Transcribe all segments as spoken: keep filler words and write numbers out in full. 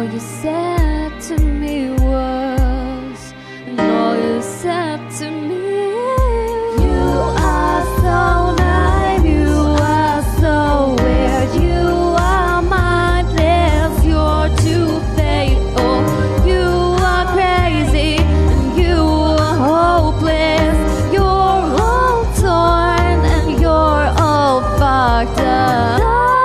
you said to me was, and all you said to me, you are so nice, you are so weird, you are mindless, you're too faithful, you are crazy, and you are hopeless, you're all torn and you're all fucked up.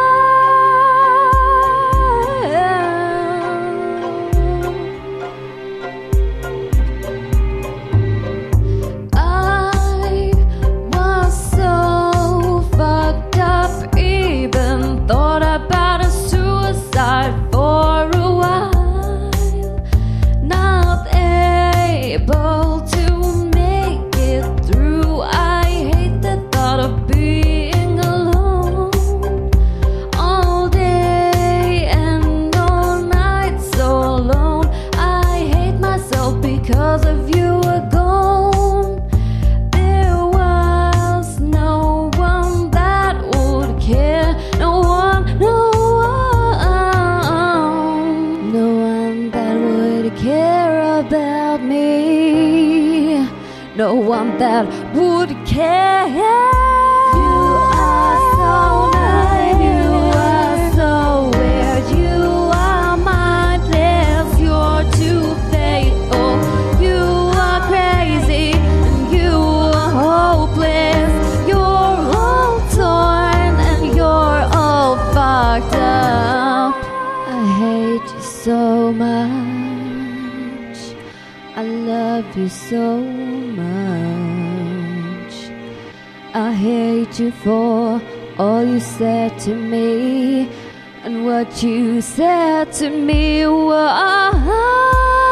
For a while, not able to make it through. I hate the thought of being alone all day and all night, so alone. I hate myself because of you were gone. There was no one that would care, no one, no care about me, no one that would care. You are so nice, you are so weird, you are mindless, you're too faithful, you are crazy, and you are hopeless, you're all torn and you're all fucked up. I hate you so much, I love you so much. I hate you for all you said to me, and what you said to me was,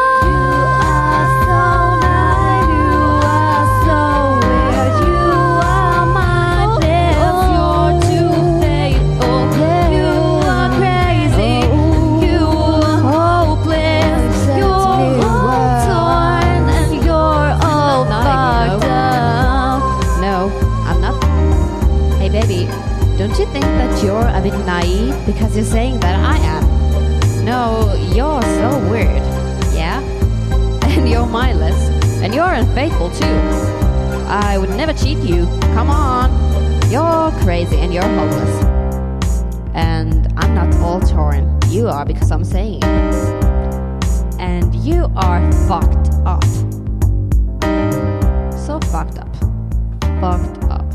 baby, don't you think that you're a bit naive because you're saying that I am? No, you're so weird, yeah? And you're mindless, and you're unfaithful too. I would never cheat you, come on. You're crazy and you're hopeless. And I'm not all torn, you are because I'm saying it. And you are fucked up. So fucked up. Fucked up.